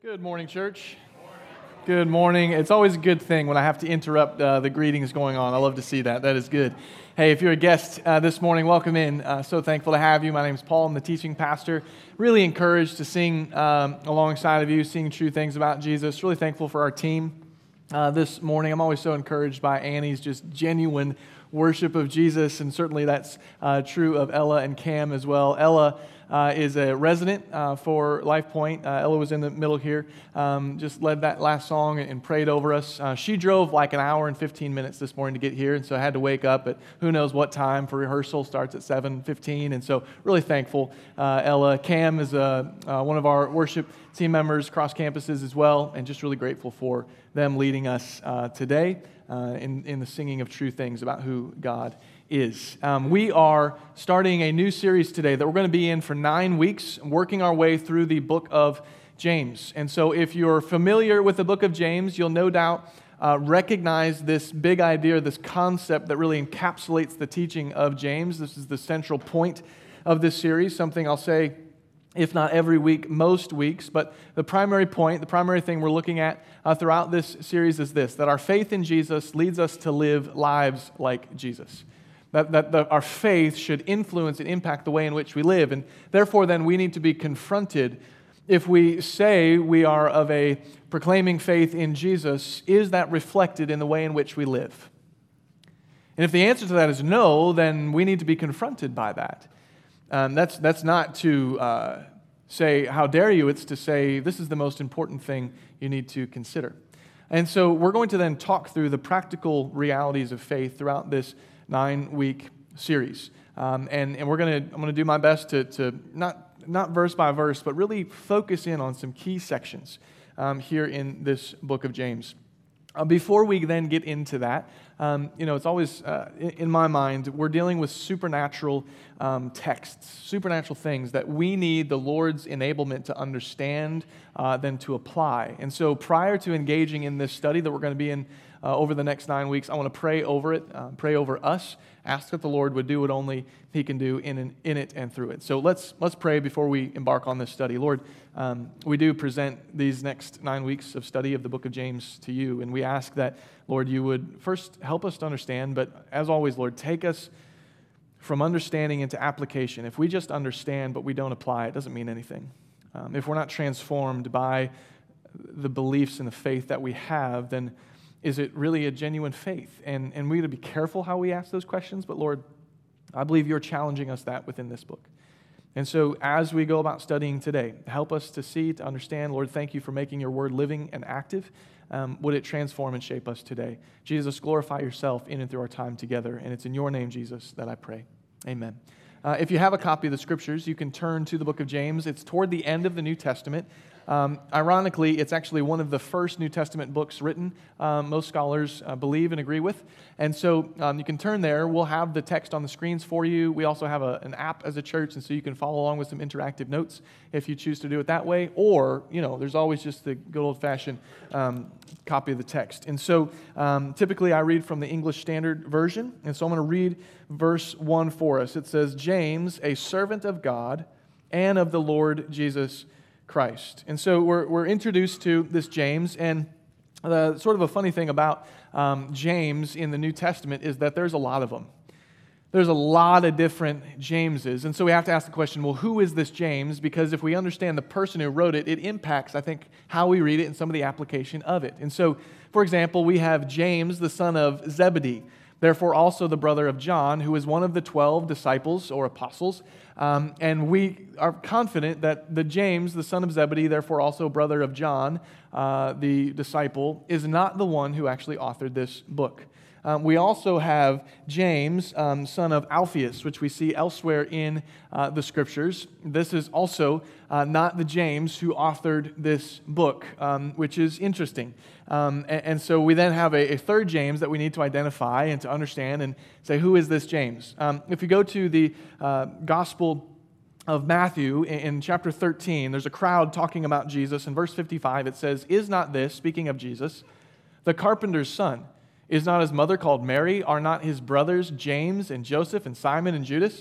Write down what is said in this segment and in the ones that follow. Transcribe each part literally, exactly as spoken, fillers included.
Good morning, church. Good morning. It's always a good thing when I have to interrupt uh, the greetings going on. I love to see that. That is good. Hey, if you're a guest uh, this morning, welcome in. Uh, so thankful to have you. My name is Paul. I'm the teaching pastor. Really encouraged to sing um, alongside of you, sing true things about Jesus. Really thankful for our team uh, this morning. I'm always so encouraged by Annie's just genuine worship of Jesus, and certainly that's uh, true of Ella and Cam as well. Ella Uh, is a resident uh, for Life Point. Uh, Ella was in the middle here, um, just led that last song and, and prayed over us. Uh, she drove like an hour and fifteen minutes this morning to get here, and so I had to wake up at who knows what time for rehearsal. Starts at seven fifteen, and so really thankful. Uh, Ella, Cam is uh, uh, one of our worship team members across campuses as well, and just really grateful for them leading us uh, today uh, in, in the singing of true things about who God is. Um, we are starting a new series today that we're going to be in for nine weeks, working our way through the book of James. And so if you're familiar with the book of James, you'll no doubt uh, recognize this big idea, this concept that really encapsulates the teaching of James. This is the central point of this series, something I'll say if not every week, most weeks. But the primary point, the primary thing we're looking at uh, throughout this series is this, that our faith in Jesus leads us to live lives like Jesus. That, that the, our faith should influence and impact the way in which we live. And therefore, then, we need to be confronted. If we say we are of a proclaiming faith in Jesus, is that reflected in the way in which we live? And if the answer to that is no, then we need to be confronted by that. Um, that's, that's not to uh, say, how dare you? It's to say, this is the most important thing you need to consider. And so we're going to then talk through the practical realities of faith throughout this nine-week series, um, and and we're gonna I'm gonna do my best to to not not verse by verse, but really focus in on some key sections um, here in this book of James. Uh, before we then get into that, um, you know, it's always uh, in, in my mind we're dealing with supernatural um, texts, supernatural things that we need the Lord's enablement to understand, uh, then to apply. And so, prior to engaging in this study that we're going to be in Uh, over the next nine weeks, I want to pray over it, uh, pray over us, ask that the Lord would do what only He can do in and, in it and through it. So let's let's pray before we embark on this study. Lord, um, we do present these next nine weeks of study of the book of James to You, and we ask that, Lord, You would first help us to understand, but as always, Lord, take us from understanding into application. If we just understand but we don't apply, it doesn't mean anything. Um, if we're not transformed by the beliefs and the faith that we have, then is it really a genuine faith? And, and we got to be careful how we ask those questions, but Lord, I believe You're challenging us that within this book. And so as we go about studying today, help us to see, to understand. Lord, thank You for making Your word living and active. Um, would it transform and shape us today? Jesus, glorify Yourself in and through our time together. And it's in Your name, Jesus, that I pray. Amen. Uh, if you have a copy of the Scriptures, you can turn to the book of James. It's toward the end of the New Testament. Um, ironically, it's actually one of the first New Testament books written, um, most scholars uh, believe and agree with. And so um, you can turn there. We'll have the text on the screens for you. We also have a, an app as a church, and so you can follow along with some interactive notes if you choose to do it that way. Or, you know, there's always just the good old-fashioned um, copy of the text. And so um, typically I read from the English Standard Version, and so I'm going to read verse one for us. It says, James, a servant of God and of the Lord Jesus Christ. And so we're we're introduced to this James, and the sort of a funny thing about um, James in the New Testament is that there's a lot of them. There's a lot of different Jameses, and so we have to ask the question, well, who is this James? Because if we understand the person who wrote it, it impacts, I think, how we read it and some of the application of it. And so, for example, we have James, the son of Zebedee, therefore also the brother of John, who is one of the twelve disciples or apostles. Um, and we are confident that the James, the son of Zebedee, therefore also brother of John, uh, the disciple, is not the one who actually authored this book. Um, we also have James, um, son of Alphaeus, which we see elsewhere in uh, the Scriptures. This is also uh, not the James who authored this book, um, which is interesting. Um, and, and so we then have a, a third James that we need to identify and to understand and say, who is this James? Um, if you go to the uh, Gospel of Matthew in, in chapter thirteen, there's a crowd talking about Jesus. In verse fifty-five, it says, Is not this, speaking of Jesus, the carpenter's son? Is not his mother called Mary? Are not his brothers James and Joseph and Simon and Judas?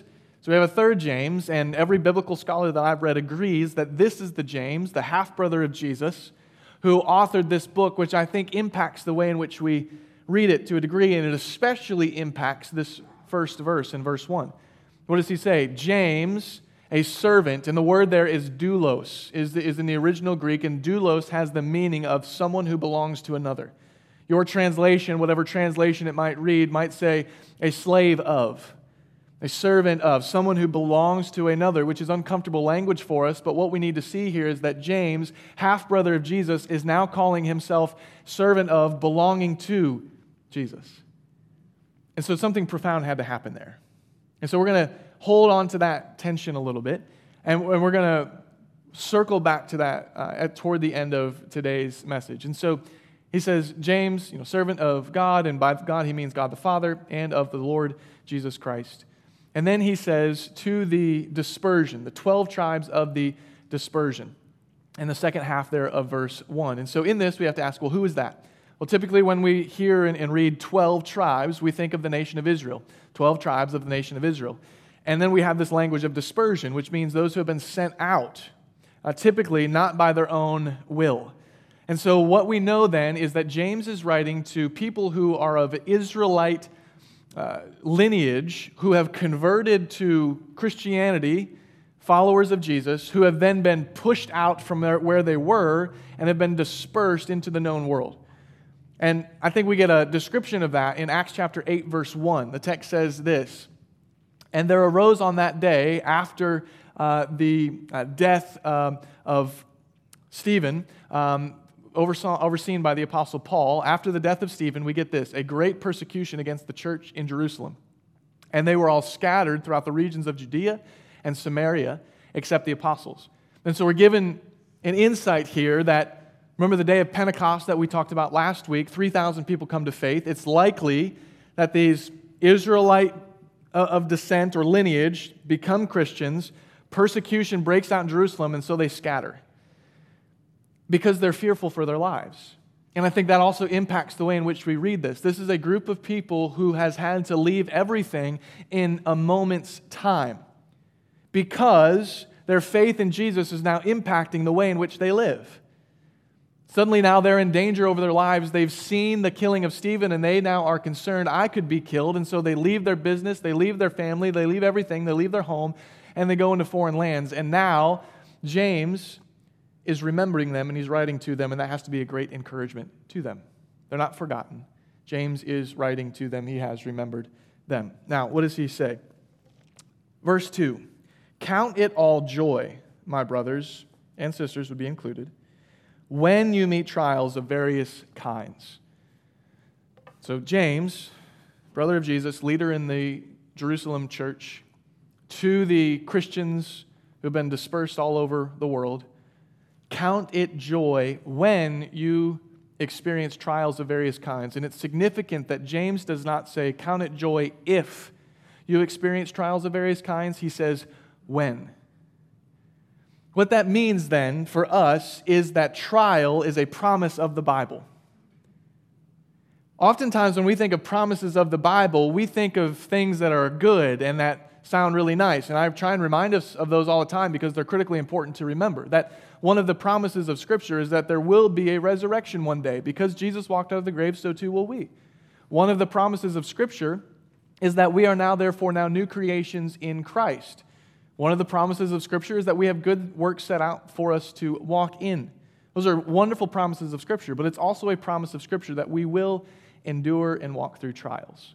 So we have a third James, and every biblical scholar that I've read agrees that this is the James, the half-brother of Jesus, who authored this book, which I think impacts the way in which we read it to a degree, and it especially impacts this first verse in verse one. What does he say? James, a servant, and the word there is doulos, is, the, is in the original Greek, and doulos has the meaning of someone who belongs to another. Your translation, whatever translation it might read, might say a slave of, a servant of, someone who belongs to another, which is uncomfortable language for us, but what we need to see here is that James, half-brother of Jesus, is now calling himself servant of, belonging to Jesus. And so something profound had to happen there. And so we're going to hold on to that tension a little bit, and we're going to circle back to that uh, at, toward the end of today's message. And so he says, James, you know, servant of God, and by God he means God the Father, and of the Lord Jesus Christ. And then he says, to the dispersion, the twelve tribes of the dispersion, in the second half there of verse one. And so in this, we have to ask, well, who is that? Well, typically when we hear and, and read twelve tribes, we think of the nation of Israel, twelve tribes of the nation of Israel. And then we have this language of dispersion, which means those who have been sent out, uh, typically not by their own will. And so what we know then is that James is writing to people who are of Israelite uh, lineage, who have converted to Christianity, followers of Jesus, who have then been pushed out from their, where they were and have been dispersed into the known world. And I think we get a description of that in Acts chapter eight, verse one. The text says this, and there arose on that day after uh, the uh, death um, of Stephen, um, Oversaw, overseen by the Apostle Paul, after the death of Stephen, we get this, a great persecution against the church in Jerusalem. And they were all scattered throughout the regions of Judea and Samaria, except the apostles. And so we're given an insight here that, remember the day of Pentecost that we talked about last week, three thousand people come to faith. It's likely that these Israelite of descent or lineage become Christians, persecution breaks out in Jerusalem, and so they scatter, because they're fearful for their lives. And I think that also impacts the way in which we read this. This is a group of people who has had to leave everything in a moment's time because their faith in Jesus is now impacting the way in which they live. Suddenly now they're in danger over their lives. They've seen the killing of Stephen, and they now are concerned, I could be killed. And so they leave their business, they leave their family, they leave everything, they leave their home, and they go into foreign lands. And now James is remembering them, and he's writing to them, and that has to be a great encouragement to them. They're not forgotten. James is writing to them. He has remembered them. Now, what does he say? Verse two, count it all joy, my brothers and sisters would be included, when you meet trials of various kinds. So James, brother of Jesus, leader in the Jerusalem church, to the Christians who have been dispersed all over the world, count it joy when you experience trials of various kinds. And it's significant that James does not say, count it joy if you experience trials of various kinds. He says, when. What that means then for us is that trial is a promise of the Bible. Oftentimes when we think of promises of the Bible, we think of things that are good and that sound really nice. And I try and remind us of those all the time because they're critically important to remember. That one of the promises of Scripture is that there will be a resurrection one day. Because Jesus walked out of the grave, so too will we. One of the promises of Scripture is that we are now, therefore, now new creations in Christ. One of the promises of Scripture is that we have good works set out for us to walk in. Those are wonderful promises of Scripture, but it's also a promise of Scripture that we will endure and walk through trials.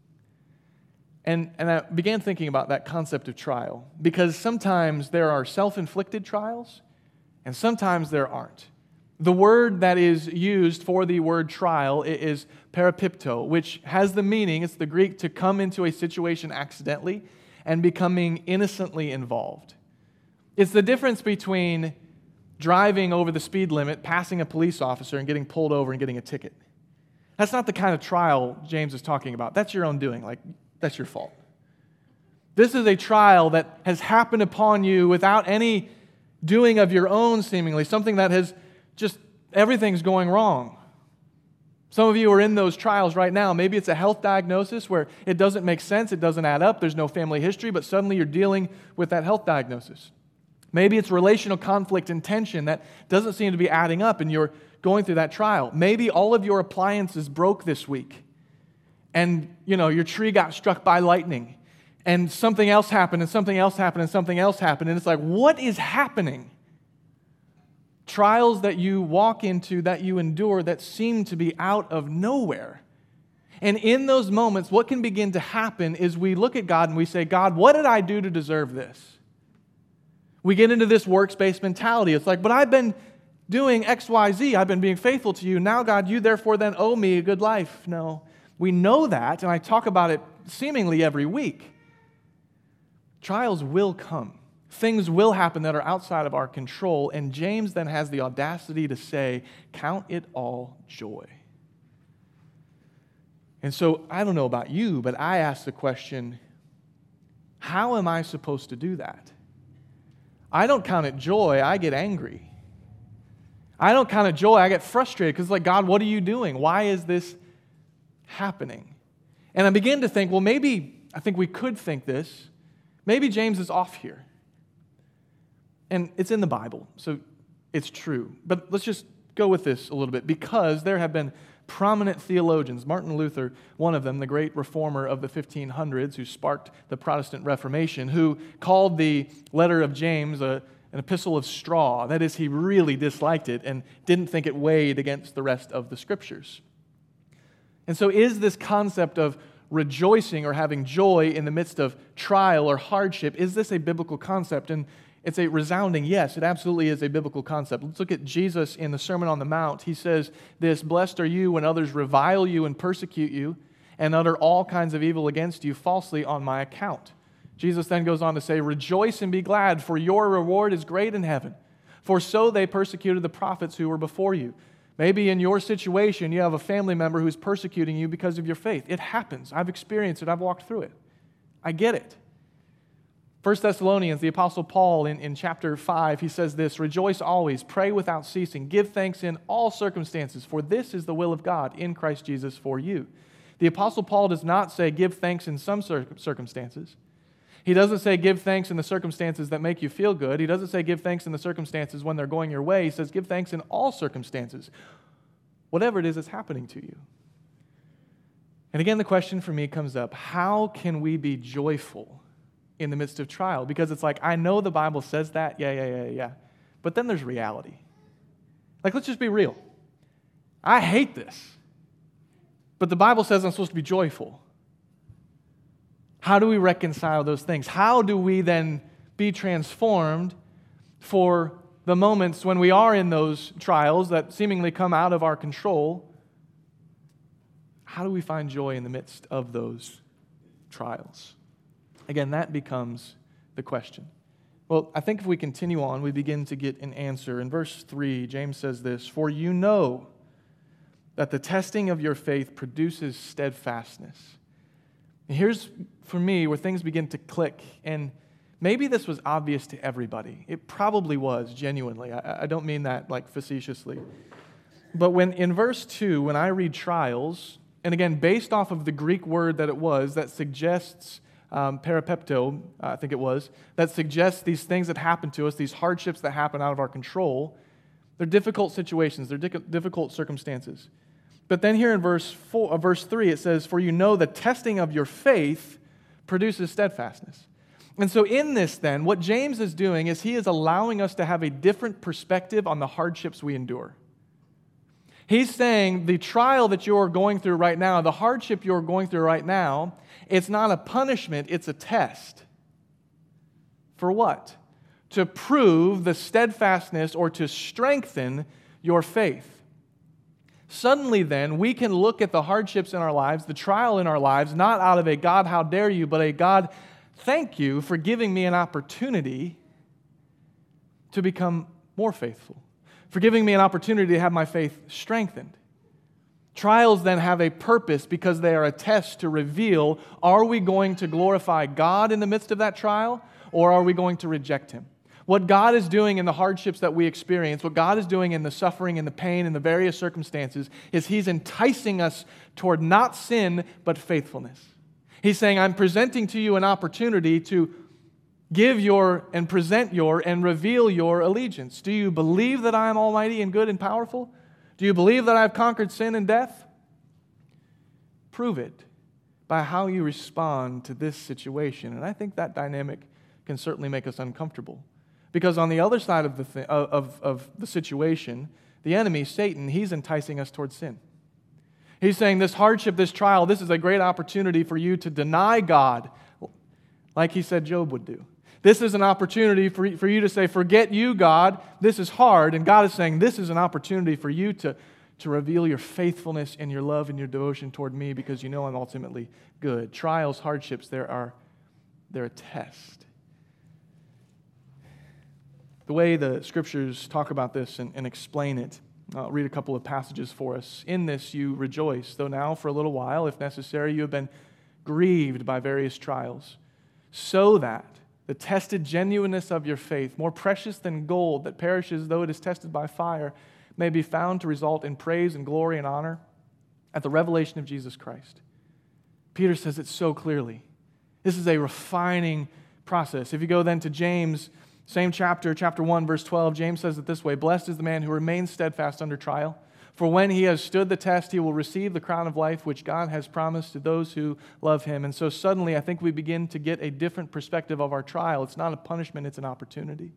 And, and I began thinking about that concept of trial, because sometimes there are self-inflicted trials, and sometimes there aren't. The word that is used for the word trial is parapipto, which has the meaning, it's the Greek, to come into a situation accidentally and becoming innocently involved. It's the difference between driving over the speed limit, passing a police officer, and getting pulled over and getting a ticket. That's not the kind of trial James is talking about. That's your own doing. Like, that's your fault. This is a trial that has happened upon you without any doing of your own, seemingly, something that has just, everything's going wrong. Some of you are in those trials right now. Maybe it's a health diagnosis where it doesn't make sense, it doesn't add up, there's no family history, but suddenly you're dealing with that health diagnosis. Maybe it's relational conflict and tension that doesn't seem to be adding up and you're going through that trial. Maybe all of your appliances broke this week and, you know, your tree got struck by lightning and something else happened and something else happened and something else happened and it's like, what is happening? Trials that you walk into, that you endure, that seem to be out of nowhere. And in those moments, what can begin to happen is we look at God and we say, God, what did I do to deserve this? We get into this works-based mentality. It's like, but I've been doing X, Y, Z. I've been being faithful to you. Now, God, you therefore then owe me a good life. No, we know that, and I talk about it seemingly every week. Trials will come. Things will happen that are outside of our control, and James then has the audacity to say, count it all joy. And so, I don't know about you, but I ask the question, how am I supposed to do that? I don't count it joy, I get angry. I don't count it joy, I get frustrated, because like, God, what are you doing? Why is this happening? And I begin to think, well, maybe, I think we could think this, maybe James is off here. And it's in the Bible, so it's true. But let's just go with this a little bit, because there have been prominent theologians, Martin Luther, one of them, the great reformer of the fifteen hundreds who sparked the Protestant Reformation, who called the letter of James a, an epistle of straw. That is, he really disliked it and didn't think it weighed against the rest of the Scriptures. And so is this concept of rejoicing or having joy in the midst of trial or hardship, is this a biblical concept? And it's a resounding yes, it absolutely is a biblical concept. Let's look at Jesus in the Sermon on the Mount. He says this, blessed are you when others revile you and persecute you and utter all kinds of evil against you falsely on my account. Jesus then goes on to say, rejoice and be glad, for your reward is great in heaven. For so they persecuted the prophets who were before you. Maybe in your situation, you have a family member who's persecuting you because of your faith. It happens. I've experienced it. I've walked through it. I get it. First Thessalonians, the Apostle Paul in, in chapter five, he says this, rejoice always, pray without ceasing, give thanks in all circumstances, for this is the will of God in Christ Jesus for you. The Apostle Paul does not say give thanks in some circumstances. He doesn't say give thanks in the circumstances that make you feel good. He doesn't say give thanks in the circumstances when they're going your way. He says give thanks in all circumstances, whatever it is that's happening to you. And again, the question for me comes up, how can we be joyful in the midst of trial? Because it's like, I know the Bible says that, yeah, yeah, yeah, yeah. But then there's reality. Like, let's just be real. I hate this. But the Bible says I'm supposed to be joyful. How do we reconcile those things? How do we then be transformed for the moments when we are in those trials that seemingly come out of our control? How do we find joy in the midst of those trials? Again, that becomes the question. Well, I think if we continue on, we begin to get an answer. In verse three, James says this, for you know that the testing of your faith produces steadfastness. And here's, for me, where things begin to click. And maybe this was obvious to everybody. It probably was, genuinely. I, I don't mean that like facetiously. But when in verse two, when I read trials, and again, based off of the Greek word that it was, that suggests Um, peripepto, uh, I think it was, that suggests these things that happen to us, these hardships that happen out of our control. They're difficult situations. They're di- difficult circumstances. But then here in verse four, uh, verse three, it says, for you know the testing of your faith produces steadfastness. And so in this then, what James is doing is he is allowing us to have a different perspective on the hardships we endure. He's saying the trial that you're going through right now, the hardship you're going through right now, it's not a punishment, it's a test. For what? To prove the steadfastness or to strengthen your faith. Suddenly then, we can look at the hardships in our lives, the trial in our lives, not out of a God, how dare you, but a God, thank you for giving me an opportunity to become more faithful. For giving me an opportunity to have my faith strengthened. Trials then have a purpose because they are a test to reveal, are we going to glorify God in the midst of that trial, or are we going to reject Him? What God is doing in the hardships that we experience, what God is doing in the suffering and the pain and the various circumstances, is He's enticing us toward not sin, but faithfulness. He's saying, I'm presenting to you an opportunity to give your and present your and reveal your allegiance. Do you believe that I am almighty and good and powerful? Do you believe that I have conquered sin and death? Prove it by how you respond to this situation. And I think that dynamic can certainly make us uncomfortable. Because on the other side of the, th- of, of the situation, the enemy, Satan, he's enticing us towards sin. He's saying this hardship, this trial, this is a great opportunity for you to deny God, like he said Job would do. This is an opportunity for, for you to say, forget you, God, this is hard. And God is saying, this is an opportunity for you to, to reveal your faithfulness and your love and your devotion toward me, because you know I'm ultimately good. Trials, hardships, there are, they're a test. The way the Scriptures talk about this and, and explain it, I'll read a couple of passages for us. In this you rejoice, though now for a little while, if necessary, you have been grieved by various trials, so that the tested genuineness of your faith, more precious than gold that perishes though it is tested by fire, may be found to result in praise and glory and honor at the revelation of Jesus Christ. Peter says it so clearly. This is a refining process. If you go then to James, same chapter, chapter one, verse twelve, James says it this way, blessed is the man who remains steadfast under trial, for when he has stood the test, he will receive the crown of life which God has promised to those who love him. And so suddenly I think we begin to get a different perspective of our trial. It's not a punishment, it's an opportunity.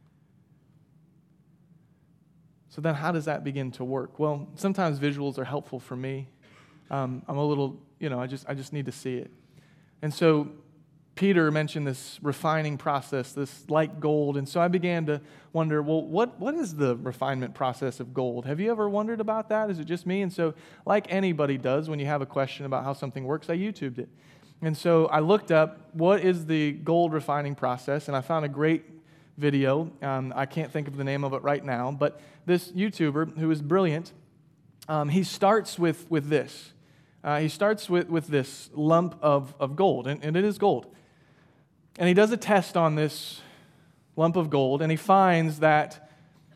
So then how does that begin to work? Well, sometimes visuals are helpful for me. Um, I'm a little, you know, I just I just need to see it. And so Peter mentioned this refining process, this like gold, and so I began to wonder, well, what, what is the refinement process of gold? Have you ever wondered about that? Is it just me? And so, like anybody does when you have a question about how something works, I YouTubed it. And so I looked up, what is the gold refining process, and I found a great video. Um, I can't think of the name of it right now, but this YouTuber, who is brilliant, um, he starts with, with this. Uh, he starts with, with this lump of, of gold, and, and it is gold. And he does a test on this lump of gold, and he finds that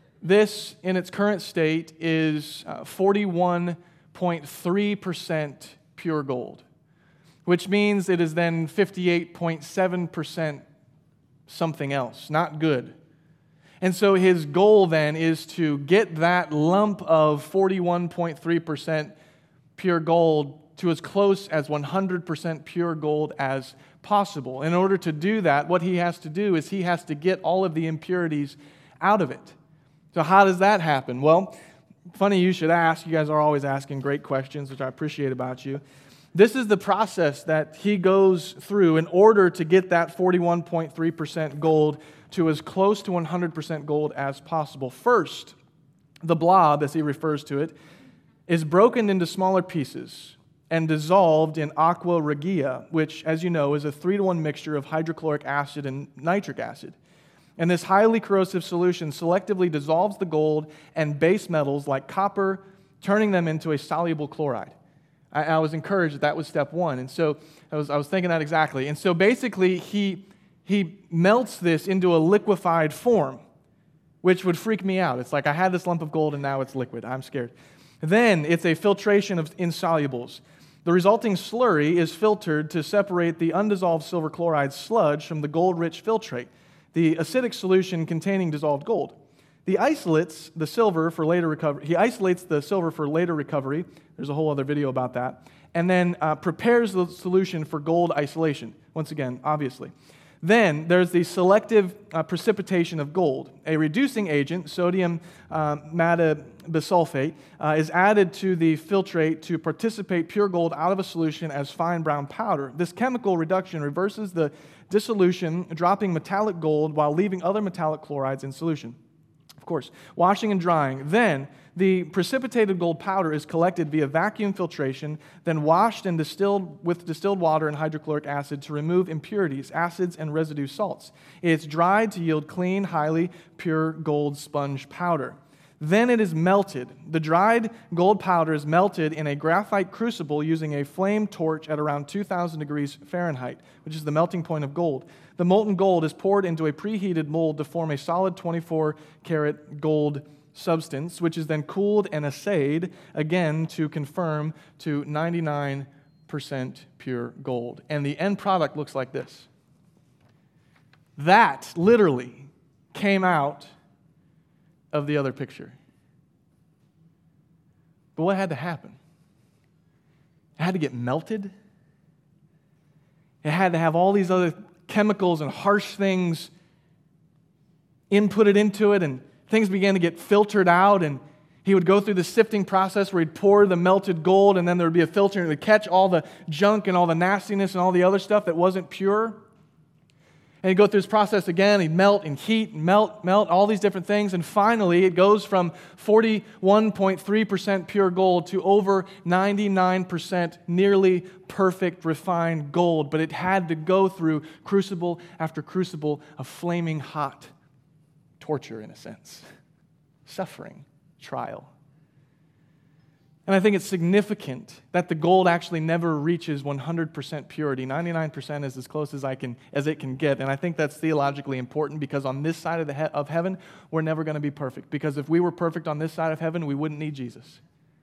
this, in its current state, is uh, forty-one point three percent pure gold, which means it is then fifty-eight point seven percent something else, not good. And so his goal then is to get that lump of forty-one point three percent pure gold to as close as one hundred percent pure gold as possible. In order to do that, what he has to do is he has to get all of the impurities out of it. So how does that happen? Well, funny you should ask. You guys are always asking great questions, which I appreciate about you. This is the process that he goes through in order to get that forty-one point three percent gold to as close to one hundred percent gold as possible. First, the blob, as he refers to it, is broken into smaller pieces and dissolved in aqua regia, which, as you know, is a three to one mixture of hydrochloric acid and nitric acid. And this highly corrosive solution selectively dissolves the gold and base metals like copper, turning them into a soluble chloride. I, I was encouraged that that was step one, and so I was, I was thinking that exactly. And so basically, he, he melts this into a liquefied form, which would freak me out. It's like I had this lump of gold and now it's liquid. I'm scared. Then it's a filtration of insolubles. The resulting slurry is filtered to separate the undissolved silver chloride sludge from the gold-rich filtrate, the acidic solution containing dissolved gold. He isolates the silver for later recovery. He isolates the silver for later recovery. There's a whole other video about that. And then uh, prepares the solution for gold isolation. Once again, obviously. Then there's the selective uh, precipitation of gold. A reducing agent, sodium uh, metabisulfate, uh, is added to the filtrate to participate pure gold out of a solution as fine brown powder. This chemical reduction reverses the dissolution, dropping metallic gold while leaving other metallic chlorides in solution. Of course, washing and drying. Then the precipitated gold powder is collected via vacuum filtration, then washed and distilled with distilled water and hydrochloric acid to remove impurities, acids, and residue salts. It's dried to yield clean, highly pure gold sponge powder. Then it is melted. The dried gold powder is melted in a graphite crucible using a flame torch at around two thousand degrees Fahrenheit, which is the melting point of gold. The molten gold is poured into a preheated mold to form a solid twenty-four karat gold substance, which is then cooled and assayed again to confirm to ninety-nine percent pure gold. And the end product looks like this. That literally came out of the other picture. But what had to happen? It had to get melted. It had to have all these other chemicals and harsh things inputted into it, and things began to get filtered out, and he would go through the sifting process where he'd pour the melted gold, and then there would be a filter, and it would catch all the junk and all the nastiness and all the other stuff that wasn't pure. And he'd go through this process again. He'd melt and heat and melt, melt, all these different things. And finally, it goes from forty-one point three percent pure gold to over ninety-nine percent nearly perfect refined gold. But it had to go through crucible after crucible of flaming hot torture, in a sense. Suffering, trial. And I think it's significant that the gold actually never reaches one hundred percent purity. ninety-nine percent is as close as I can as it can get. And I think that's theologically important because on this side of the he- of heaven, we're never going to be perfect. Because if we were perfect on this side of heaven, we wouldn't need Jesus.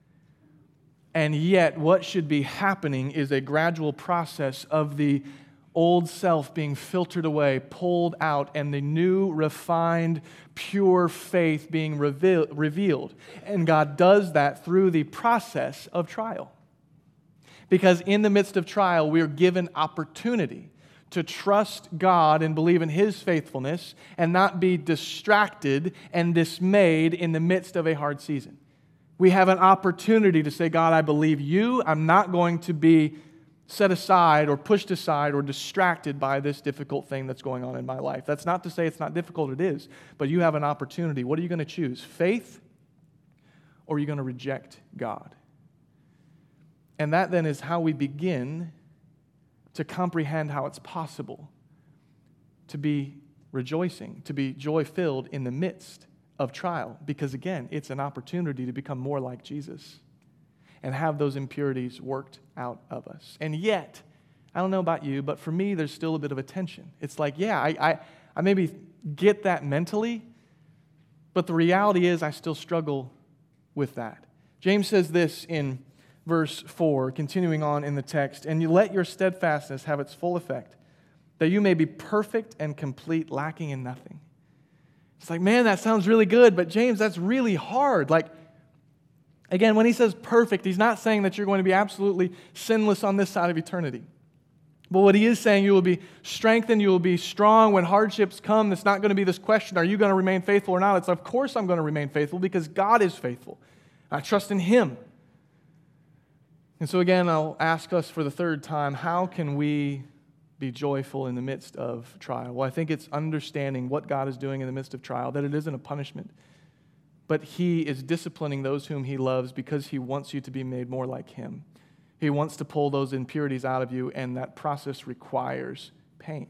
And yet, what should be happening is a gradual process of the old self being filtered away, pulled out, and the new, refined, pure faith being reveal, revealed. And God does that through the process of trial. Because in the midst of trial, we are given opportunity to trust God and believe in His faithfulness and not be distracted and dismayed in the midst of a hard season. We have an opportunity to say, God, I believe you. I'm not going to be set aside or pushed aside or distracted by this difficult thing that's going on in my life. That's not to say it's not difficult, it is, but you have an opportunity. What are you going to choose? Faith, or are you going to reject God? And that then is how we begin to comprehend how it's possible to be rejoicing, to be joy-filled in the midst of trial. Because again, it's an opportunity to become more like Jesus and have those impurities worked out of us. And yet, I don't know about you, but for me, there's still a bit of a tension. It's like, yeah, I, I, I maybe get that mentally, but the reality is I still struggle with that. James says this in verse four, continuing on in the text, and you let your steadfastness have its full effect, that you may be perfect and complete, lacking in nothing. It's like, man, that sounds really good, but James, that's really hard. Like, again, when he says perfect, he's not saying that you're going to be absolutely sinless on this side of eternity. But what he is saying, you will be strengthened, you will be strong when hardships come. It's not going to be this question, are you going to remain faithful or not? It's, of course I'm going to remain faithful because God is faithful. I trust in Him. And so again, I'll ask us for the third time, how can we be joyful in the midst of trial? Well, I think it's understanding what God is doing in the midst of trial, that it isn't a punishment, but He is disciplining those whom He loves because He wants you to be made more like Him. He wants to pull those impurities out of you, and that process requires pain.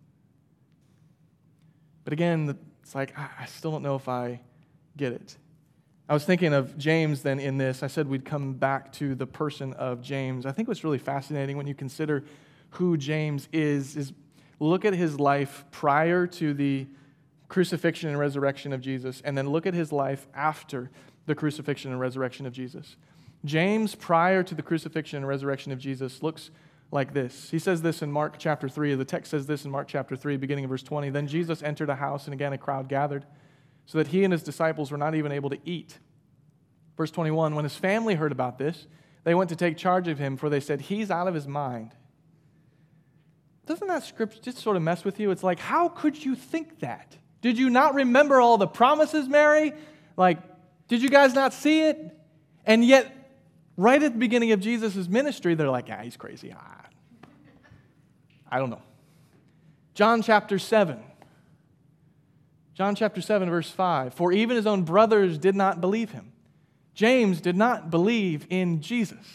But again, it's like, I still don't know if I get it. I was thinking of James then in this. I said we'd come back to the person of James. I think what's really fascinating when you consider who James is, is look at his life prior to the crucifixion and resurrection of Jesus, and then look at his life after the crucifixion and resurrection of Jesus. James, prior to the crucifixion and resurrection of Jesus, looks like this. He says this in Mark chapter three. The text says this in Mark chapter three, beginning of verse twenty. Then Jesus entered a house, and again a crowd gathered, so that he and his disciples were not even able to eat. Verse twenty-one, when his family heard about this, they went to take charge of him, for they said, he's out of his mind. Doesn't that script just sort of mess with you? It's like, how could you think that? Did you not remember all the promises, Mary? Like, did you guys not see it? And yet, right at the beginning of Jesus' ministry, they're like, ah, he's crazy. Ah, I don't know. John chapter seven. John chapter seven, verse five. For even his own brothers did not believe him. James did not believe in Jesus.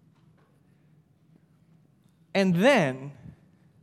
And then,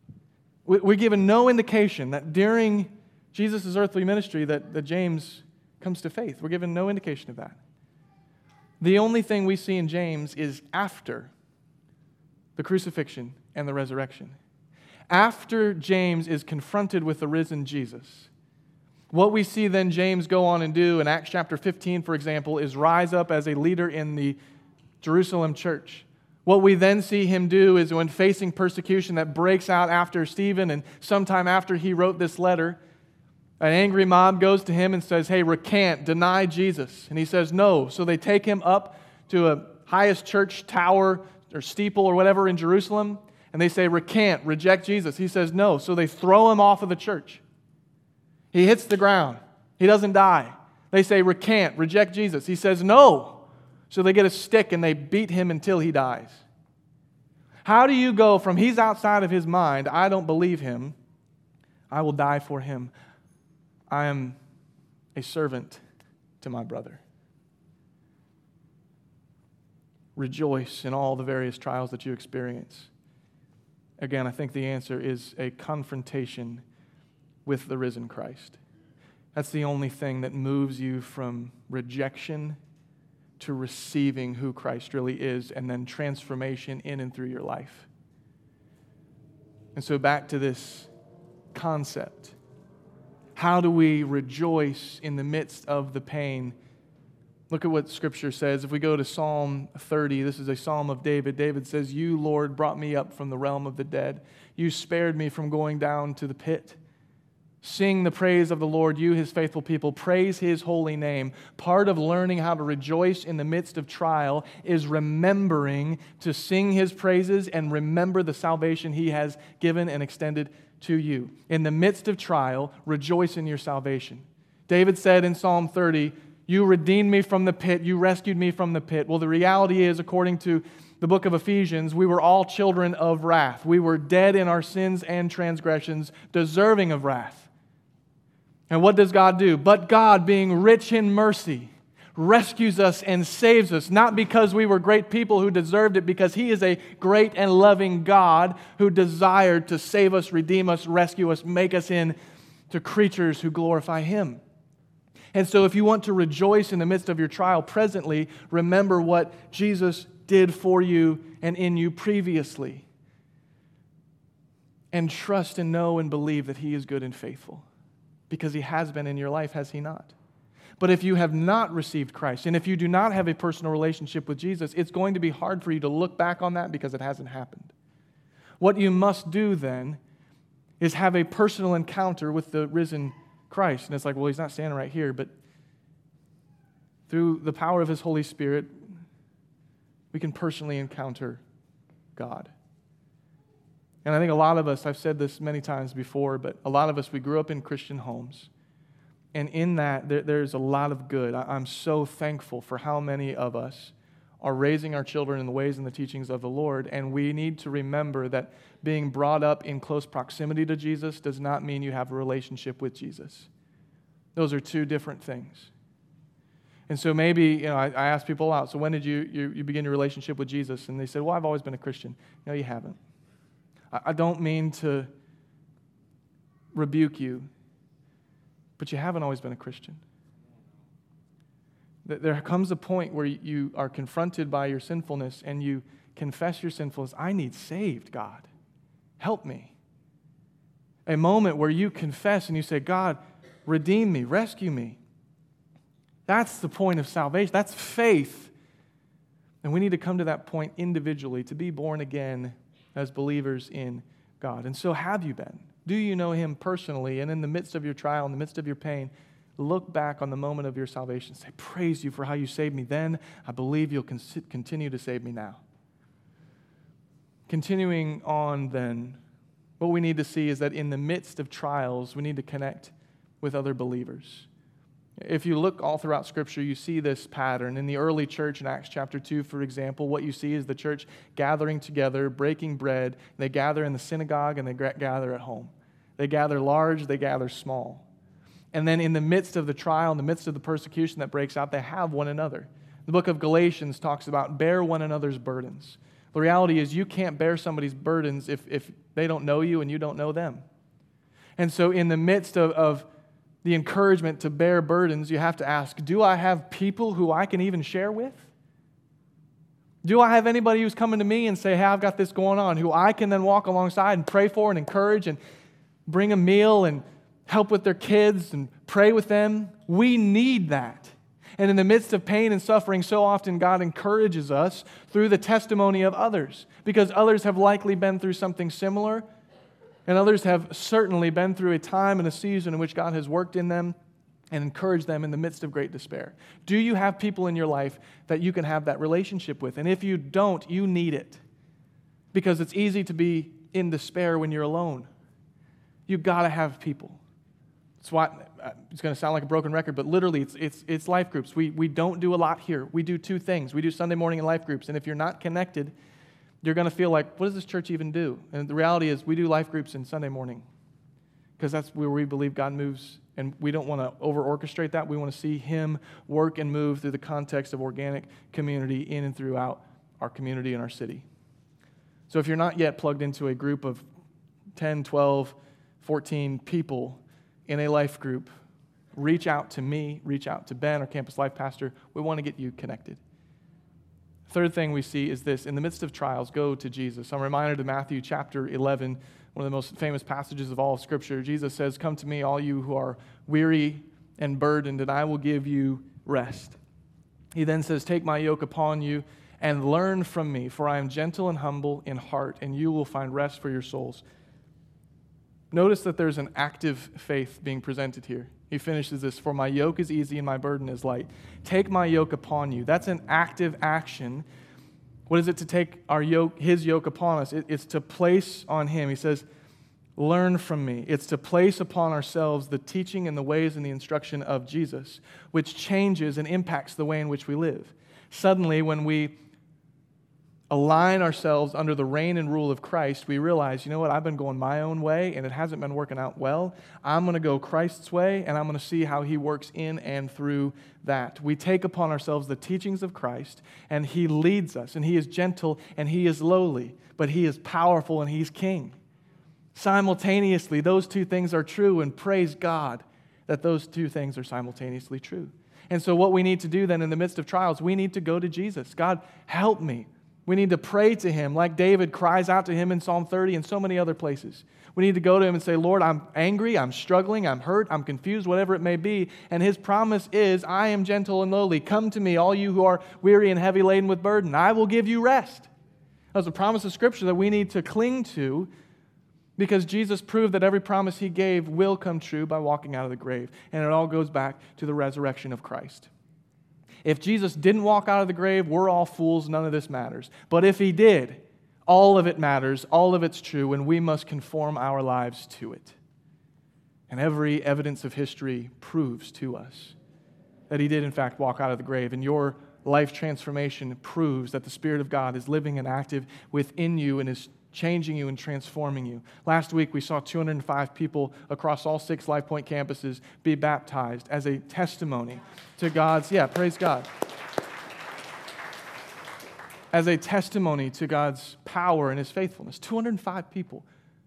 we're given no indication that during Jesus' earthly ministry that, that James comes to faith. We're given no indication of that. The only thing we see in James is after the crucifixion and the resurrection. After James is confronted with the risen Jesus, what we see then James go on and do in Acts chapter fifteen, for example, is rise up as a leader in the Jerusalem church. What we then see him do is when facing persecution that breaks out after Stephen and sometime after he wrote this letter, an angry mob goes to him and says, hey, recant, deny Jesus. And he says, no. So they take him up to a highest church tower or steeple or whatever in Jerusalem, and they say, recant, reject Jesus. He says, no. So they throw him off of the church. He hits the ground. He doesn't die. They say, recant, reject Jesus. He says, no. So they get a stick and they beat him until he dies. How do you go from he's outside of his mind, I don't believe him, I will die for him, I am a servant to my brother? Rejoice in all the various trials that you experience. Again, I think the answer is a confrontation with the risen Christ. That's the only thing that moves you from rejection to receiving who Christ really is, and then transformation in and through your life. And so back to this concept. How do we rejoice in the midst of the pain? Look at what Scripture says. If we go to Psalm thirty, this is a psalm of David. David says, you, Lord, brought me up from the realm of the dead. You spared me from going down to the pit. Sing the praise of the Lord, you, his faithful people. Praise his holy name. Part of learning how to rejoice in the midst of trial is remembering to sing his praises and remember the salvation he has given and extended to you. In the midst of trial, rejoice in your salvation. David said in Psalm thirty, you redeemed me from the pit, you rescued me from the pit. Well, the reality is, according to the book of Ephesians, we were all children of wrath. We were dead in our sins and transgressions, deserving of wrath. And what does God do? But God, being rich in mercy, rescues us and saves us, not because we were great people who deserved it, because he is a great and loving God who desired to save us, redeem us, rescue us, make us into creatures who glorify him. And so if you want to rejoice in the midst of your trial presently, remember what Jesus did for you and in you previously. And trust and know and believe that he is good and faithful, because he has been in your life, has he not? But if you have not received Christ, and if you do not have a personal relationship with Jesus, it's going to be hard for you to look back on that because it hasn't happened. What you must do then is have a personal encounter with the risen Christ. And it's like, well, he's not standing right here, but through the power of his Holy Spirit, we can personally encounter God. And I think a lot of us, I've said this many times before, but a lot of us, we grew up in Christian homes. And in that, there, there's a lot of good. I, I'm so thankful for how many of us are raising our children in the ways and the teachings of the Lord. And we need to remember that being brought up in close proximity to Jesus does not mean you have a relationship with Jesus. Those are two different things. And so maybe, you know, I, I ask people out, so when did you, you, you begin your relationship with Jesus? And they said, well, I've always been a Christian. No, you haven't. I, I don't mean to rebuke you, but you haven't always been a Christian. There comes a point where you are confronted by your sinfulness and you confess your sinfulness. I need saved, God. Help me. A moment where you confess and you say, God, redeem me, rescue me. That's the point of salvation. That's faith. And we need to come to that point individually to be born again as believers in God. And so have you been? Do you know him personally? And in the midst of your trial, in the midst of your pain, look back on the moment of your salvation. Say, praise you for how you saved me then. I believe you'll con- continue to save me now. Continuing on then, what we need to see is that in the midst of trials, we need to connect with other believers. If you look all throughout Scripture, you see this pattern. In the early church in Acts chapter two, for example, what you see is the church gathering together, breaking bread. They gather in the synagogue and they gather at home. They gather large, they gather small. And then in the midst of the trial, in the midst of the persecution that breaks out, they have one another. The book of Galatians talks about bear one another's burdens. The reality is you can't bear somebody's burdens if, if they don't know you and you don't know them. And so in the midst of, of the encouragement to bear burdens, you have to ask, do I have people who I can even share with? Do I have anybody who's coming to me and say, hey, I've got this going on, who I can then walk alongside and pray for and encourage and bring a meal and help with their kids and pray with them? We need that. And in the midst of pain and suffering, so often God encourages us through the testimony of others, because others have likely been through something similar, and others have certainly been through a time and a season in which God has worked in them and encouraged them in the midst of great despair. Do you have people in your life that you can have that relationship with? And if you don't, you need it, because it's easy to be in despair when you're alone. You've got to have people. That's why it's going to sound like a broken record, but literally it's it's it's life groups. We we don't do a lot here. We do two things. We do Sunday morning and life groups. And if you're not connected, you're going to feel like, what does this church even do? And the reality is we do life groups in Sunday morning, because that's where we believe God moves, and we don't want to over-orchestrate that. We want to see Him work and move through the context of organic community in and throughout our community and our city. So if you're not yet plugged into a group of ten, twelve, fourteen people in a life group, reach out to me, reach out to Ben, our campus life pastor. We want to get you connected. Third thing we see is this: in the midst of trials, go to Jesus. I'm reminded of Matthew chapter eleven, one of the most famous passages of all of Scripture. Jesus says, come to me, all you who are weary and burdened, and I will give you rest. He then says, take my yoke upon you and learn from me, for I am gentle and humble in heart, and you will find rest for your souls. Notice that there's an active faith being presented here. He finishes this, for my yoke is easy and my burden is light. Take my yoke upon you. That's an active action. What is it to take our yoke, His yoke upon us? It, it's to place on Him. He says, learn from me. It's to place upon ourselves the teaching and the ways and the instruction of Jesus, which changes and impacts the way in which we live. Suddenly, when we align ourselves under the reign and rule of Christ, we realize, you know what, I've been going my own way and it hasn't been working out well. I'm going to go Christ's way, and I'm going to see how He works in and through that. We take upon ourselves the teachings of Christ, and He leads us, and He is gentle and He is lowly, but He is powerful and He's King. Simultaneously, those two things are true, and praise God that those two things are simultaneously true. And so what we need to do then in the midst of trials, we need to go to Jesus. God, help me. We need to pray to Him like David cries out to Him in Psalm thirty and so many other places. We need to go to Him and say, Lord, I'm angry, I'm struggling, I'm hurt, I'm confused, whatever it may be. And His promise is, I am gentle and lowly. Come to me, all you who are weary and heavy laden with burden. I will give you rest. That's a promise of Scripture that we need to cling to, because Jesus proved that every promise He gave will come true by walking out of the grave. And it all goes back to the resurrection of Christ. If Jesus didn't walk out of the grave, we're all fools, none of this matters. But if He did, all of it matters, all of it's true, and we must conform our lives to it. And every evidence of history proves to us that He did in fact walk out of the grave. And your life transformation proves that the Spirit of God is living and active within you and is changing you and transforming you. Last week, we saw two hundred five people across all six LifePoint campuses be baptized as a testimony to God's, yeah, praise God. As a testimony to God's power and His faithfulness. two hundred five people.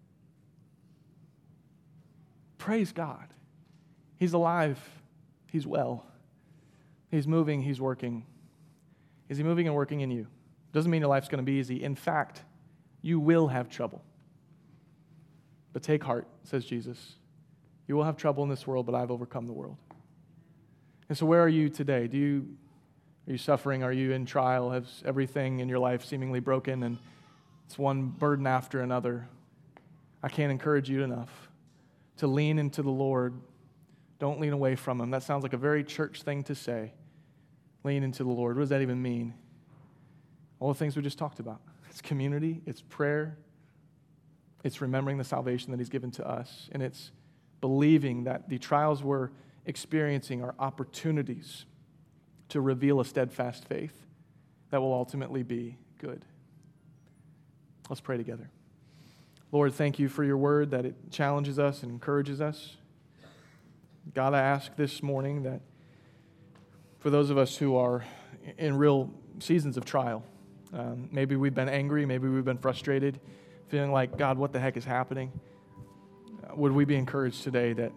Praise God. He's alive. He's well. He's moving. He's working. Is He moving and working in you? Doesn't mean your life's going to be easy. In fact, you will have trouble. But take heart, says Jesus. You will have trouble in this world, but I've overcome the world. And so where are you today? Do you, are you suffering? Are you in trial? Has everything in your life seemingly broken and it's one burden after another? I can't encourage you enough to lean into the Lord. Don't lean away from Him. That sounds like a very church thing to say. Lean into the Lord. What does that even mean? All the things we just talked about. It's community, it's prayer, it's remembering the salvation that He's given to us, and it's believing that the trials we're experiencing are opportunities to reveal a steadfast faith that will ultimately be good. Let's pray together. Lord, thank You for Your word, that it challenges us and encourages us. God, I ask this morning that for those of us who are in real seasons of trial, Um, maybe we've been angry, maybe we've been frustrated, feeling like, God, what the heck is happening? Uh, would we be encouraged today that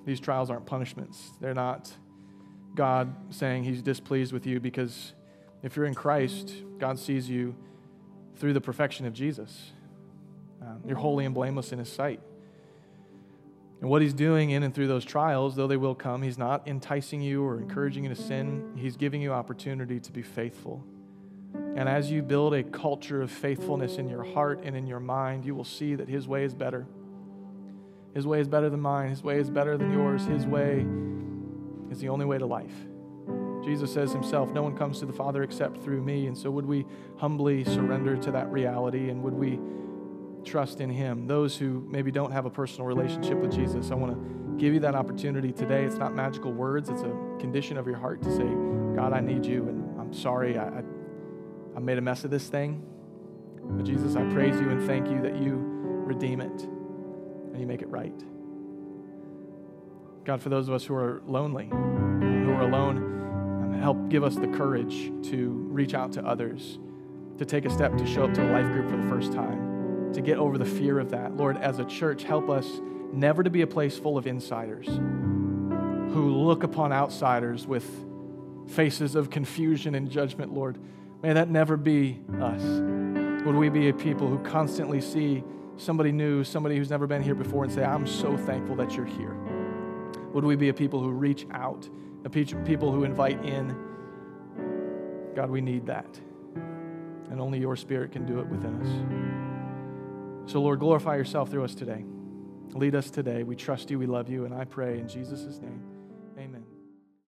These trials aren't punishments. They're not God saying he's displeased with you, because if you're in Christ, God sees you through the perfection of Jesus. Um, you're holy and blameless in his sight. And what he's doing in and through those trials, though they will come, he's not enticing you or encouraging you to sin. He's giving you opportunity to be faithful. And as you build a culture of faithfulness in your heart and in your mind, you will see that his way is better. His way is better than mine. His way is better than yours. His way is the only way to life. Jesus says himself, no one comes to the Father except through me. And so would we humbly surrender to that reality, and would we trust in him? Those who maybe don't have a personal relationship with Jesus, I want to give you that opportunity today. It's not magical words. It's a condition of your heart to say, God, I need you, and I'm sorry. I, I, I made a mess of this thing. But Jesus, I praise you and thank you that you redeem it and you make it right. God, for those of us who are lonely, who are alone, um, help give us the courage to reach out to others, to take a step to show up to a life group for the first time, to get over the fear of that. Lord, as a church, help us never to be a place full of insiders who look upon outsiders with faces of confusion and judgment, Lord. May that never be us. Would we be a people who constantly see somebody new, somebody who's never been here before, and say, I'm so thankful that you're here? Would we be a people who reach out, a people who invite in? God, we need that. And only your Spirit can do it within us. So, Lord, glorify yourself through us today. Lead us today. We trust you. We love you. And I pray in Jesus' name.